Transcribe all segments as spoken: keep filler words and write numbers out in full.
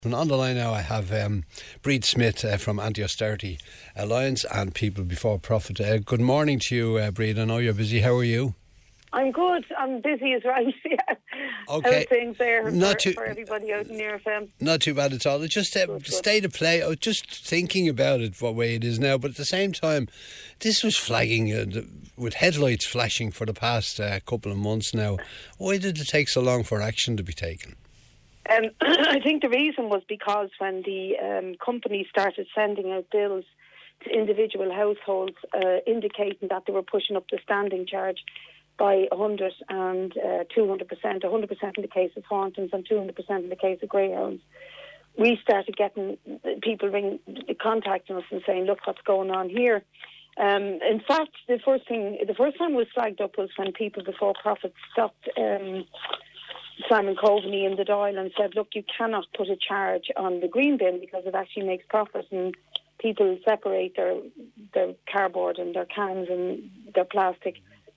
And on the line now I have um, Bríd Smith uh, from Anti-Austerity Alliance and People Before Profit. Uh, good morning to you, uh, Bríd. I know you're busy. How are you? I'm good. I'm busy as right. Yeah. Okay. How's things there Not for, too, for everybody out in Near F M? Not too bad at all. It's just a uh, state of play. I was just thinking about it, what way it is now. But at the same time, this was flagging uh, with headlights flashing for the past uh, couple of months now. Why did it take so long for action to be taken? Um, I think the reason was because when the um, company started sending out bills to individual households uh, indicating that they were pushing up the standing charge by one hundred and uh, two hundred percent, one hundred percent in the case of Thorntons and two hundred percent in the case of Greyhounds, we started getting people ring, contacting us and saying, look, what's going on here? Um, in fact, the first thing, the first time it was flagged up was when People Before Profit stopped um, Simon Coveney in the Dáil and said, look, you cannot put a charge on the green bin because it actually makes profit and people separate their their cardboard and their cans and their plastic.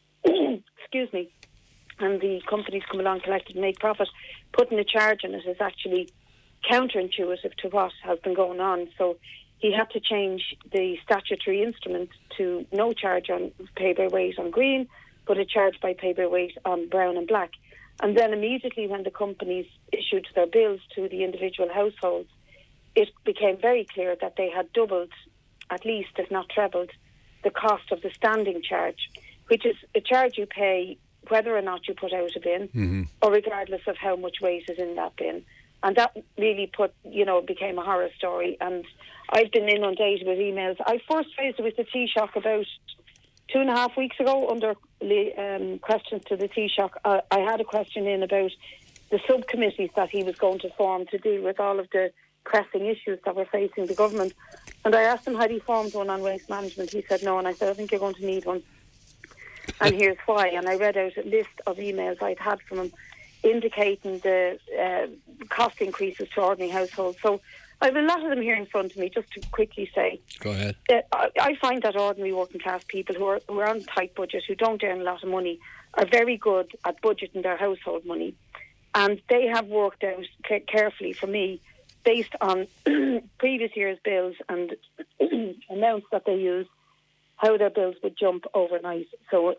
Excuse me. And the companies come along, collect it and make profit. Putting a charge on it is actually counterintuitive to what has been going on. So he had to change the statutory instrument to no charge on pay by weight on green, but a charge by pay by weight on brown and black. And then immediately when the companies issued their bills to the individual households, it became very clear that they had doubled, at least if not trebled, the cost of the standing charge, which is a charge you pay whether or not you put out a bin, mm-hmm. or regardless of how much weight is in that bin. And that really put, you know, became a horror story. And I've been inundated with emails. I first raised it with the Taoiseach about two and a half weeks ago under um, questions to the Taoiseach. Uh, I had a question in about the subcommittees that he was going to form to deal with all of the pressing issues that were facing the government. And I asked him, had he formed one on waste management? He said no, and I said, I think you're going to need one. And here's why. And I read out a list of emails I'd had from him indicating the uh, cost increases to ordinary households. So I have a lot of them here in front of me, just to quickly say. Go ahead. Uh, I, I find that ordinary working class people who are, who are on tight budget, who don't earn a lot of money, are very good at budgeting their household money. And they have worked out c- carefully for me, based on previous year's bills and amounts that they use, how their bills would jump overnight. So,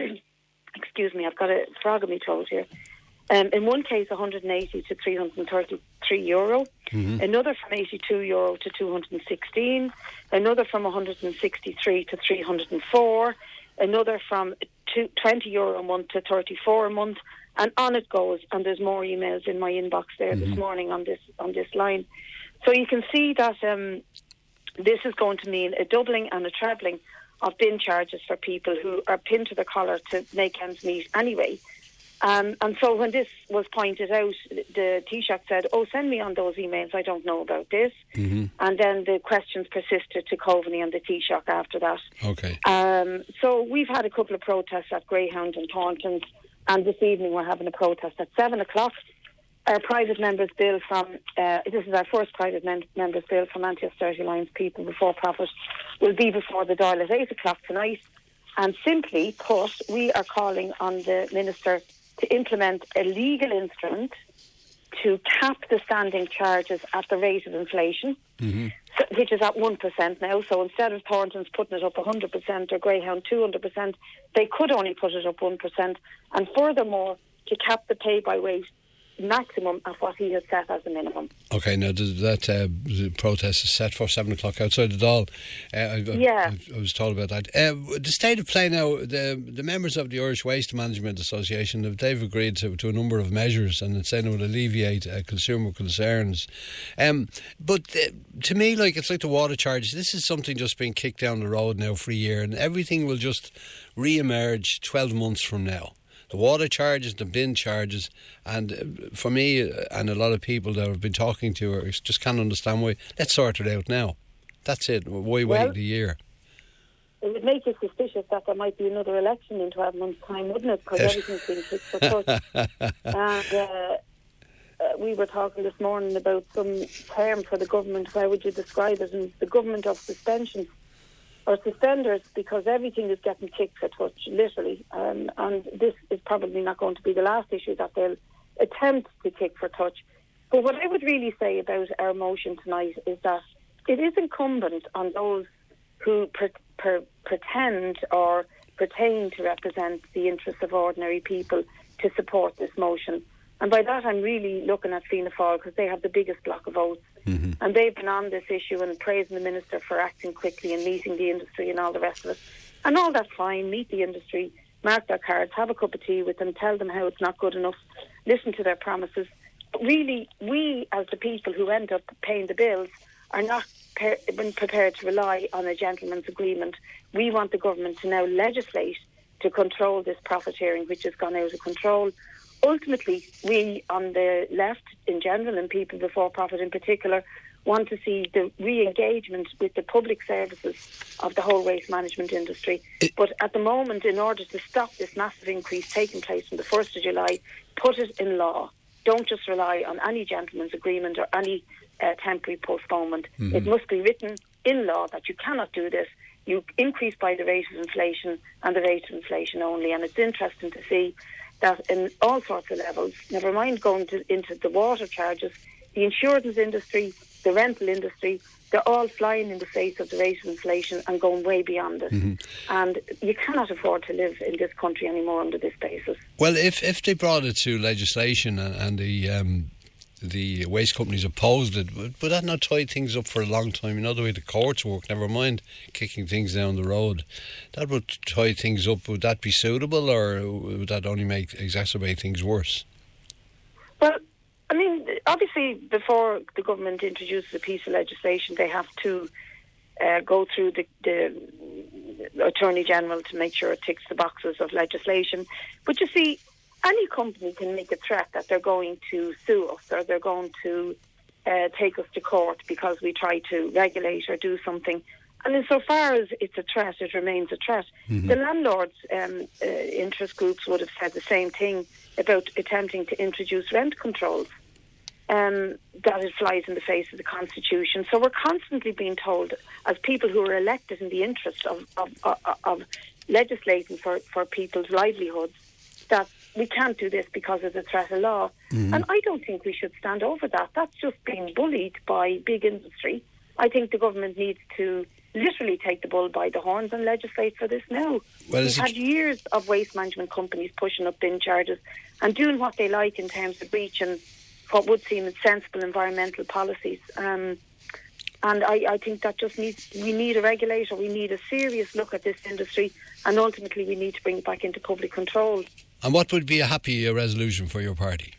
excuse me, I've got a frog in my throat here. Um, in one case, one hundred eighty to three hundred thirty-three euro. Mm-hmm. Another from eighty-two euro to two hundred sixteen. Another from one hundred sixty-three to three hundred four. Another from twenty euro a month to thirty-four a month. And on it goes. And there's more emails in my inbox there mm-hmm. this morning on this on this line. So you can see that um, this is going to mean a doubling and a trebling of bin charges for people who are pinned to the collar to make ends meet anyway. Um, and so when this was pointed out, the Taoiseach said, oh, send me on those emails, I don't know about this. Mm-hmm. And then the questions persisted to Coveney and the Taoiseach after that. Okay. Um, so we've had a couple of protests at Greyhound and Thorntons, and this evening we're having a protest at seven o'clock. Our private members' bill from, uh, this is our first private mem- members' bill from Anti-Austerity Alliance People Before Profit, will be before the Dáil at eight o'clock tonight. And simply put, we are calling on the Minister to implement a legal instrument to cap the standing charges at the rate of inflation, mm-hmm. so, which is at one percent now. So instead of Thorntons putting it up one hundred percent or Greyhound two hundred percent, they could only put it up one percent. And furthermore, to cap the pay by weight maximum of what he has set as a minimum. Okay, now that uh, the protest is set for seven o'clock outside the Dáil. Uh, I, yeah. I, I was told about that. Uh, the state of play now, the the members of the Irish Waste Management Association, they've agreed to, to a number of measures and it's saying it would alleviate uh, consumer concerns. Um, but uh, to me, like it's like the water charges. This is something just being kicked down the road now for a year and everything will just re-emerge twelve months from now. The water charges, the bin charges, and for me and a lot of people that I've been talking to are just can't understand why. Let's sort it out now. That's it. Why well, wait a year? It would make you suspicious that there might be another election in twelve months' time, wouldn't it? Because everything's been kicked for touch. And uh, uh, we were talking this morning about some term for the government. How would you describe it? And the government of suspension. Or suspenders, because everything is getting kicked for touch, literally. Um, and this is probably not going to be the last issue that they'll attempt to kick for touch. But what I would really say about our motion tonight is that it is incumbent on those who per, per, pretend or pertain to represent the interests of ordinary people to support this motion. And by that I'm really looking at Fianna Fáil, because they have the biggest block of votes. Mm-hmm. And they've been on this issue and praising the Minister for acting quickly and meeting the industry and all the rest of it. And all that's fine, meet the industry, mark their cards, have a cup of tea with them, tell them how it's not good enough, listen to their promises. But really, we as the people who end up paying the bills are not pre- prepared to rely on a gentleman's agreement. We want the government to now legislate to control this profiteering which has gone out of control. Ultimately, we on the left in general, and people before profit in particular, want to see the re-engagement with the public services of the whole waste management industry. But at the moment, in order to stop this massive increase taking place from the first of July, put it in law. Don't just rely on any gentleman's agreement or any uh, temporary postponement. Mm-hmm. It must be written in law that you cannot do this. You increase by the rate of inflation and the rate of inflation only. And it's interesting to see that in all sorts of levels, never mind going to, into the water charges, the insurance industry, the rental industry, they're all flying in the face of the rate of inflation and going way beyond it. Mm-hmm. And you cannot afford to live in this country anymore under this basis. Well, if if they brought it to legislation and, and the um, the waste companies opposed it, would, would that not tie things up for a long time? You know, the way the courts work, never mind kicking things down the road, that would tie things up. Would that be suitable, or would that only make exacerbate things worse? Well, I mean, obviously, before the government introduces a piece of legislation, they have to uh, go through the, the Attorney General to make sure it ticks the boxes of legislation. But you see, any company can make a threat that they're going to sue us or they're going to uh, take us to court because we try to regulate or do something. And insofar as it's a threat, it remains a threat. Mm-hmm. The landlords' um, uh, interest groups would have said the same thing about attempting to introduce rent controls. Um, that it flies in the face of the Constitution. So we're constantly being told, as people who are elected in the interest of, of, of, of legislating for, for people's livelihoods, that we can't do this because of the threat of law. Mm-hmm. And I don't think we should stand over that. That's just being bullied by big industry. I think the government needs to literally take the bull by the horns and legislate for this now. Well, We've had years of waste management companies pushing up bin charges and doing what they like in terms of breaching what would seem sensible environmental policies. Um, and I, I think that just needs, we need a regulator, we need a serious look at this industry, and ultimately we need to bring it back into public control. And what would be a happy uh, resolution for your party?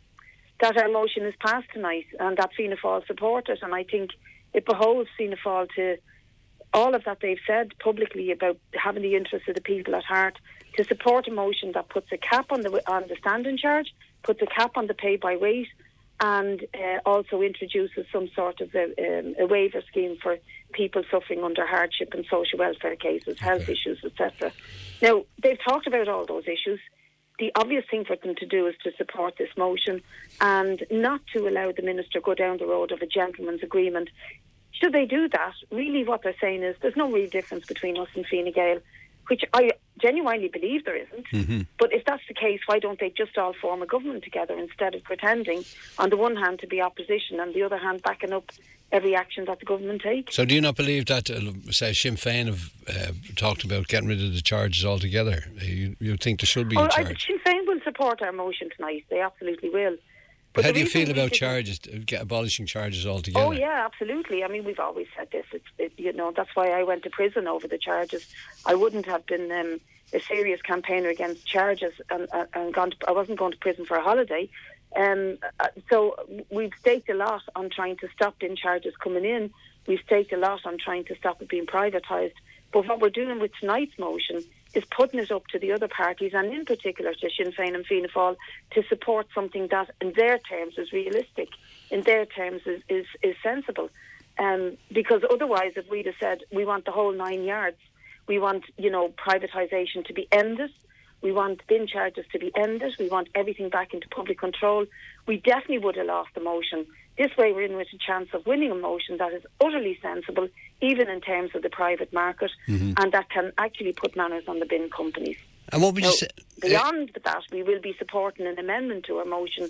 That our motion is passed tonight and that Fianna Fáil support it. And I think it behoves Fianna Fáil to all of that they've said publicly about having the interests of the people at heart, to support a motion that puts a cap on the on the standing charge, puts a cap on the pay by weight, and uh, also introduces some sort of a, um, a waiver scheme for people suffering under hardship and social welfare cases, okay. health issues, et cetera. Now, they've talked about all those issues. The obvious thing for them to do is to support this motion and not to allow the Minister go down the road of a gentleman's agreement. Should they do that, really what they're saying is there's no real difference between us and Fine Gael, which I genuinely believe there isn't. Mm-hmm. But if that's the case, why don't they just all form a government together instead of pretending, on the one hand, to be opposition and the other hand, backing up every action that the government takes? So do you not believe that, uh, say, Sinn Féin have uh, talked about getting rid of the charges altogether? You, you think there should be oh, a charge? I, Sinn Féin will support our motion tonight. They absolutely will. But how do you feel about charges, get abolishing charges altogether? Oh, yeah, absolutely. I mean, we've always said this. It's, it, you know, that's why I went to prison over the charges. I wouldn't have been um, a serious campaigner against charges and, uh, and gone to, I wasn't going to prison for a holiday. Um, uh, so we've staked a lot on trying to stop bin charges coming in. We've staked a lot on trying to stop it being privatised. But what we're doing with tonight's motion is putting it up to the other parties, and in particular to Sinn Féin and Fianna Fáil, to support something that in their terms is realistic, in their terms is, is, is sensible. Um, because otherwise, if we'd have said we want the whole nine yards, we want, you know, privatisation to be ended, we want bin charges to be ended, we want everything back into public control, we definitely would have lost the motion. This way we're in with a chance of winning a motion that is utterly sensible, even in terms of the private market, mm-hmm. and that can actually put manners on the bin companies. And what would now, you say? Beyond that, we will be supporting an amendment to our motion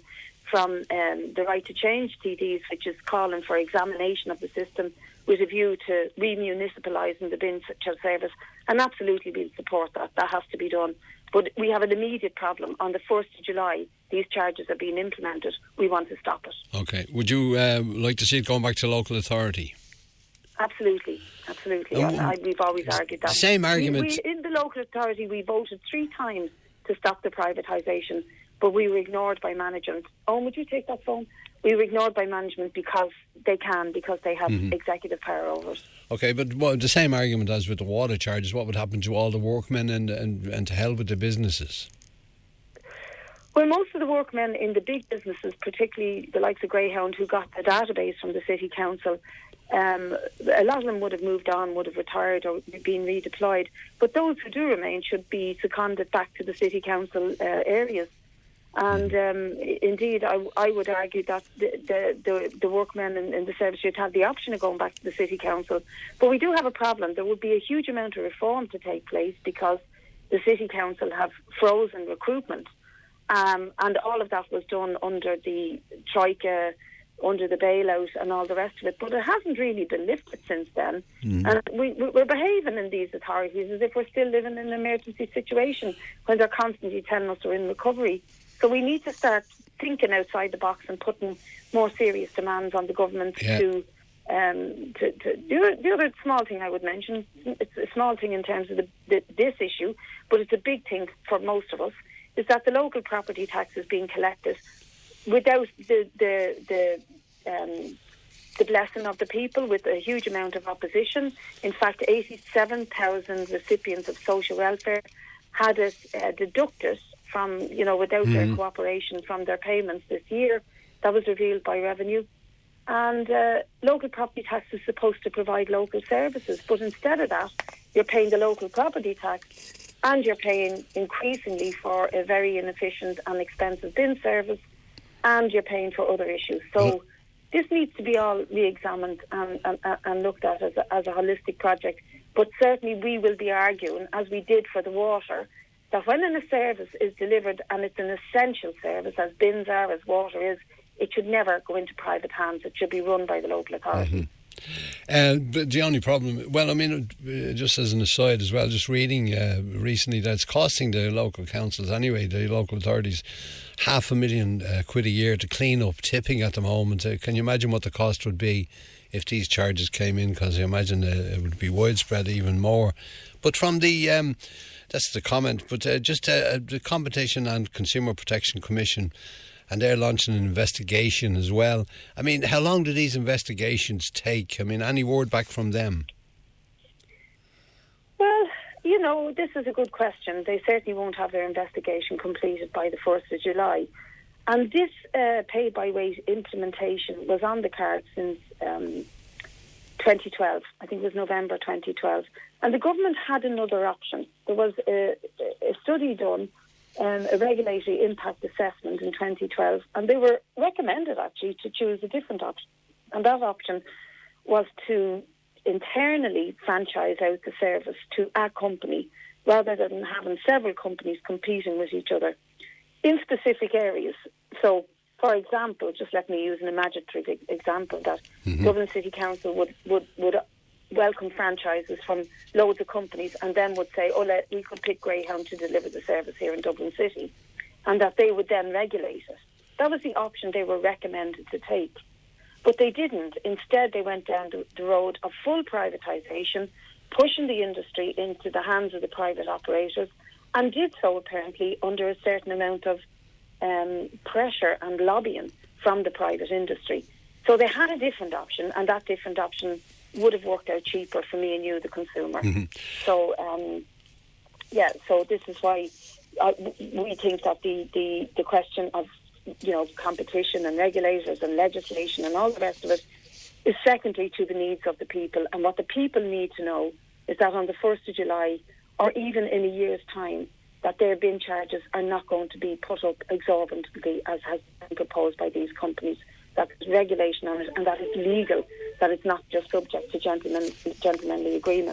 from um, the right to change T Ds, which is calling for examination of the system with a view to remunicipalising the bin service, and absolutely we'll support that. That has to be done. But we have an immediate problem. On the first of July, these charges are being implemented. We want to stop it. Okay. Would you uh, like to see it going back to local authority? Absolutely, absolutely. Um, I, we've always argued that. Same argument. We, we, in the local authority, we voted three times to stop the privatisation, but we were ignored by management. Oh, would you take that phone? We were ignored by management because they can, because they have mm-hmm. executive power over it. Okay, but well, the same argument as with the water charges, what would happen to all the workmen and, and, and to hell with the businesses? Well, most of the workmen in the big businesses, particularly the likes of Greyhound, who got the database from the City Council, um, a lot of them would have moved on, would have retired or been redeployed. But those who do remain should be seconded back to the City Council uh, areas. And um, indeed, I, I would argue that the the, the, the workmen in, in the service should have the option of going back to the City Council. But we do have a problem. There would be a huge amount of reform to take place because the City Council have frozen recruitment. Um, and all of that was done under the Troika, under the bailout and all the rest of it. But it hasn't really been lifted since then. Mm-hmm. And we, we're behaving in these authorities as if we're still living in an emergency situation when they're constantly telling us we're in recovery. So we need to start thinking outside the box and putting more serious demands on the government yeah. to, um, to, to do the other small thing I would mention. It's a small thing in terms of the, the, this issue, but it's a big thing for most of us, is that the local property tax is being collected without the the the, um, the blessing of the people, with a huge amount of opposition. In fact, eighty-seven thousand recipients of social welfare had it uh, deducted from, you know, without mm-hmm. their cooperation from their payments this year. That was revealed by Revenue. And uh, local property tax is supposed to provide local services, but instead of that, you're paying the local property tax and you're paying increasingly for a very inefficient and expensive bin service, and you're paying for other issues. So mm-hmm. this needs to be all re-examined and, and, and looked at as a, as a holistic project. But certainly we will be arguing, as we did for the water, that when a service is delivered and it's an essential service, as bins are, as water is, it should never go into private hands. It should be run by the local authority. Mm-hmm. Uh, but the only problem, well, I mean, uh, just as an aside as well, just reading uh, recently that it's costing the local councils anyway, the local authorities, half a million uh, quid a year to clean up tipping at the moment. Uh, can you imagine what the cost would be if these charges came in? Because I imagine uh, it would be widespread even more. But from the... Um, That's the comment, but uh, just uh, the Competition and Consumer Protection Commission, and they're launching an investigation as well. I mean, how long do these investigations take? I mean, any word back from them? Well, you know, this is a good question. They certainly won't have their investigation completed by the first of July. And this uh, pay-by-weight implementation was on the cards since um, twenty twelve. I think it was November twenty twelve. And the government had another option. There was a, a study done, um, a regulatory impact assessment in twenty twelve, and they were recommended actually to choose a different option. And that option was to internally franchise out the service to a company rather than having several companies competing with each other in specific areas. So, for example, just let me use an imaginative example that mm-hmm. Dublin City Council would, would, would welcome franchises from loads of companies and then would say, oh, let, we could pick Greyhound to deliver the service here in Dublin City, and that they would then regulate it. That was the option they were recommended to take. But they didn't. Instead, they went down the road of full privatisation, pushing the industry into the hands of the private operators, and did so apparently under a certain amount of um, pressure and lobbying from the private industry. So they had a different option, and that different option would have worked out cheaper for me and you, the consumer. Mm-hmm. So, um, yeah, so this is why uh, we think that the, the, the question of, you know, competition and regulators and legislation and all the rest of it is secondary to the needs of the people. And what the people need to know is that on the first of July, or even in a year's time, that their bin charges are not going to be put up exorbitantly as has been proposed by these companies, that there's regulation on it and that it's legal, that it's not just subject to gentleman, gentlemanly agreement.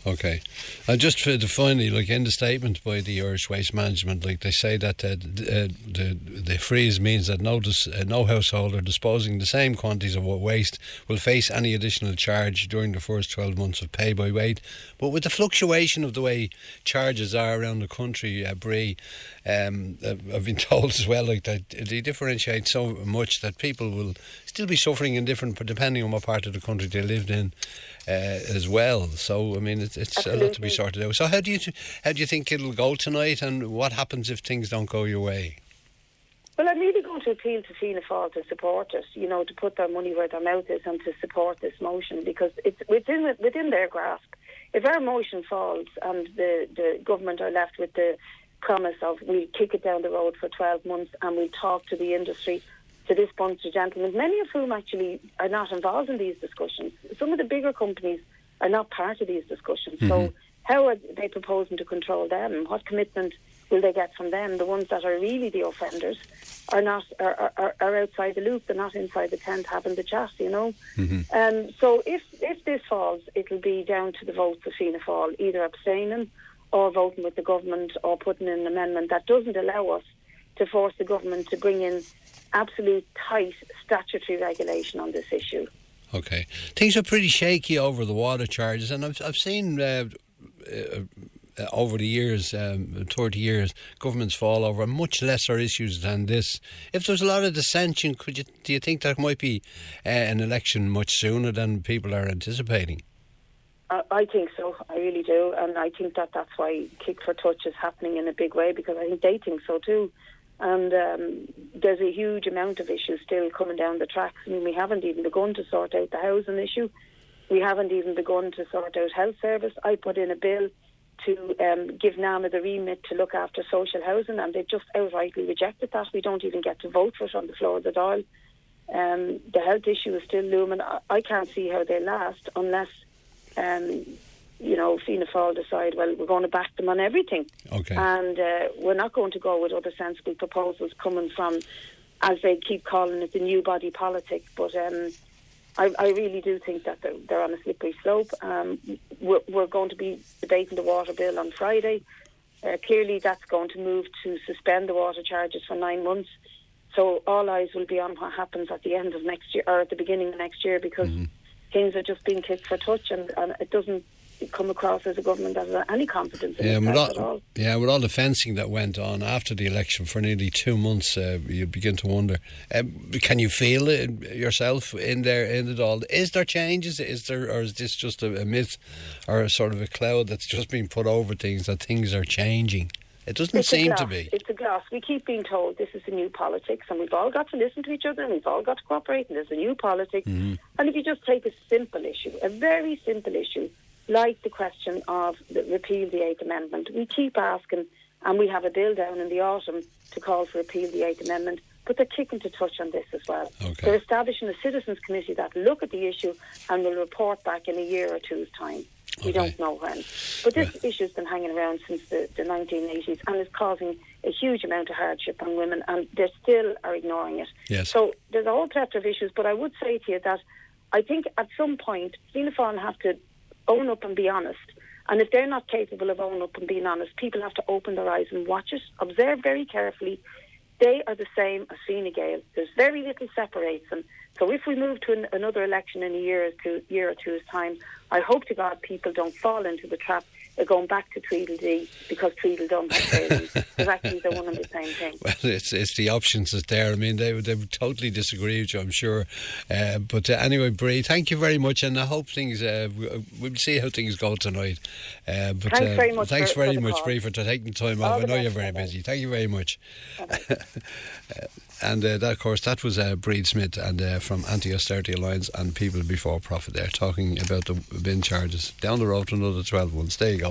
Okay. And just for the finally, like in the statement by the Irish Waste Management, like they say that uh, the, the the freeze means that no dis, uh, no householder disposing the same quantities of waste will face any additional charge during the first twelve months of pay by weight. But with the fluctuation of the way charges are around the country, uh, Bree, um, I've been told as well, like that they differentiate so much that people will still be suffering in different, depending on what part of the country they lived in. Uh, as well, so I mean it's, it's a lot to be sorted out. So how do you how do you think it'll go tonight, and what happens if things don't go your way? Well, I'm really going to appeal to Fianna Fáil to support it, you know, to put their money where their mouth is and to support this motion, because it's within within their grasp. If our motion falls and the, the government are left with the promise of we'll kick it down the road for twelve months and we'll talk to the industry, to this bunch of gentlemen, many of whom actually are not involved in these discussions. Some of the bigger companies are not part of these discussions. Mm-hmm. So how are they proposing to control them? What commitment will they get from them? The ones that are really the offenders are not are, are, are outside the loop. They're not inside the tent having the chat, you know. Mm-hmm. Um, so if, if this falls, it'll be down to the votes of Fianna Fáil, either abstaining or voting with the government or putting in an amendment that doesn't allow us to force the government to bring in absolute tight statutory regulation on this issue. Okay. Things are pretty shaky over the water charges, and I've I've seen uh, uh, over the years, um, thirty years, governments fall over much lesser issues than this. If there's a lot of dissension, could you do you think there might be uh, an election much sooner than people are anticipating? I, I think so. I really do, and I think that that's why Kick for Touch is happening in a big way, because I think they think so too. And um, there's a huge amount of issues still coming down the tracks. I mean, we haven't even begun to sort out the housing issue. We haven't even begun to sort out health service. I put in a bill to um, give NAMA the remit to look after social housing, and they've just outrightly rejected that. We don't even get to vote for it on the floor of the Dáil. Um, the health issue is still looming. I, I can't see how they last unless... Um, you know, Fianna Fáil decide, well, we're going to back them on everything. Okay. And uh, we're not going to go with other sensible proposals coming from, as they keep calling it, the new body politic. But um, I, I really do think that they're, they're on a slippery slope. Um, we're, we're going to be debating the water bill on Friday. Uh, clearly, that's going to move to suspend the water charges for nine months. So all eyes will be on what happens at the end of next year, or at the beginning of next year, because mm-hmm. things are just being kicked for touch, and, and it doesn't come across as a government that has any confidence in yeah, itself with all, at all. Yeah, with all the fencing that went on after the election for nearly two months, uh, you begin to wonder, um, can you feel it yourself in there, in it all? Is there changes? Is there, or is this just a, a myth or a sort of a cloud that's just been put over things, that things are changing? It doesn't it's seem to be. It's a gloss. We keep being told this is a new politics, and we've all got to listen to each other, and we've all got to cooperate, and there's a new politics. Mm-hmm. And if you just take a simple issue, a very simple issue, like the question of the repeal the Eighth Amendment, we keep asking, and we have a bill down in the autumn to call for repeal the Eighth Amendment, but they're kicking to touch on this as well. Okay. They're establishing a citizens' committee that look at the issue and will report back in a year or two's time. We okay. don't know when. But this well. issue's been hanging around since the, the nineteen eighties and is causing a huge amount of hardship on women, and they still are ignoring it. Yes. So there's a whole plethora of issues, but I would say to you that I think at some point Fianna Fáil have to own up and be honest. And if they're not capable of owning up and being honest, people have to open their eyes and watch it, observe very carefully. They are the same as Fine Gael. There's very little separates them. So if we move to an, another election in a year or, two, year or two's time, I hope to God people don't fall into the trap of going back to Tweedledee because Tweedledum has failed. Because actually they're one and the same thing. Well, it's it's the options that's there. I mean, they, they would totally disagree with you, I'm sure. Uh, but uh, anyway, Bree, thank you very much, and I hope things, uh, we'll see how things go tonight. Uh, but, thanks uh, very much Thanks for, very for much, call. Bree, for taking the time All off. the I know best, you're very busy. Thank you very much. uh, and uh, that, of course, that was uh, Breed Smith and uh, from Anti-Austerity Alliance and People Before Profit there, talking about the bin charges. Down the road to another twelve months. There you go.